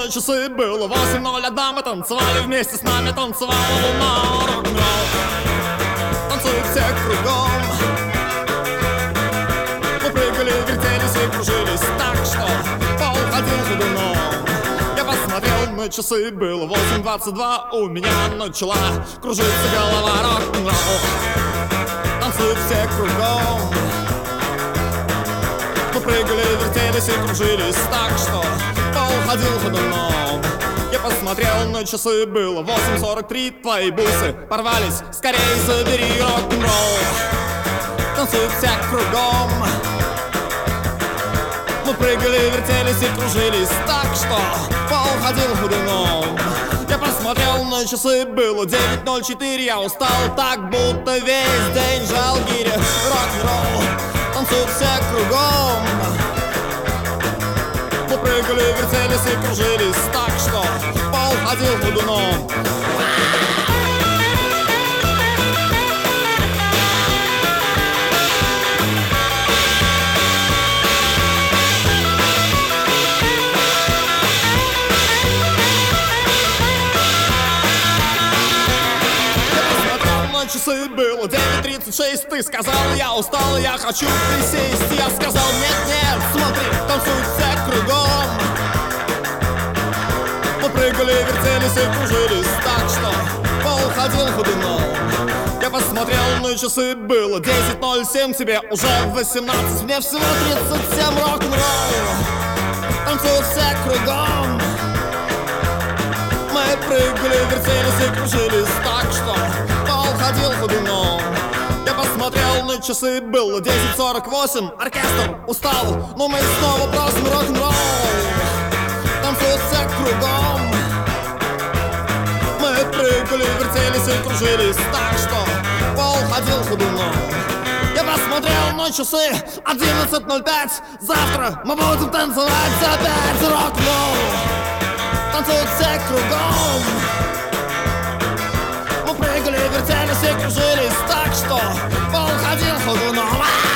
часы, было 8:01. Мы танцевали вместе с нами, танцевала луна. Рок-н-ролл, танцуют все кругом. Мы прыгали, вертелись и кружились так, что пол ходил ходуном. Я посмотрел на часы, было 8:22. У меня начала кружиться голова. Рок-н-ролл, танцуют все кругом. Мы прыгали, вертелись и кружились так, что пол ходил ходуном. Я посмотрел на часы, было 8:43. Твои бусы порвались, скорее забери. Рок-н-ролл, танцуют все кругом. Мы прыгали, вертелись и кружились так, что пол ходил ходуном. Я посмотрел на часы, было 9:04. Я устал так, будто весь день жал гири. Рок-н-ролл, танцуют все кругом. Мы прыгали, вертелись и кружились так, что пол ходил ходуном. Часы, было 9:36. Ты сказал, я устал, я хочу присесть. Я сказал, нет-нет, смотри, танцуют все кругом. Мы прыгали, вертелись и кружились так, что пол ходил ходуном. Я посмотрел на часы, было 10:07. Тебе уже 18, мне всего 37. Рок-н-ролл, танцуют все кругом. Мы прыгали, вертелись и кружились так, что пол ходил ходуном. Я посмотрел на часы, было 10:48. Оркестр устал, но мы снова просим. Рок-н-ролл, танцуют все кругом. Мы прыгали, вертелись и кружились так, что пол ходил ходуном. Я посмотрел на часы, 11:05. Завтра мы будем танцевать опять. Рок-н-ролл, танцуют все кругом. Мы прыгали, вертелись и кружились так, что пол ходил ходуном.